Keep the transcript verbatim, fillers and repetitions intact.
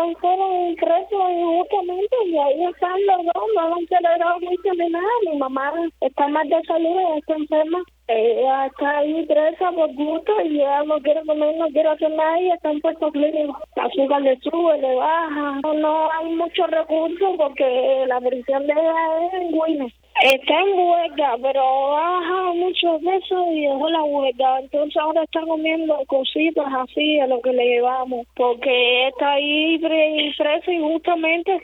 fueron presos injustamente y ahí están los dos, no han celebrado mucho ni nada. Mi mamá está mal de salud, ella está enferma. Ella está ahí presa por gusto y ella no quiere comer, no quiere hacer nada y está en puesto clínico. La azúcar le sube, le baja. No, no hay muchos recursos porque la prisión de ella es en Guine. Está en huelga, pero ha bajado mucho peso y dejó la huelga. Entonces ahora está comiendo cositas así a lo que le llevamos. Porque está ahí pre- presa injustamente.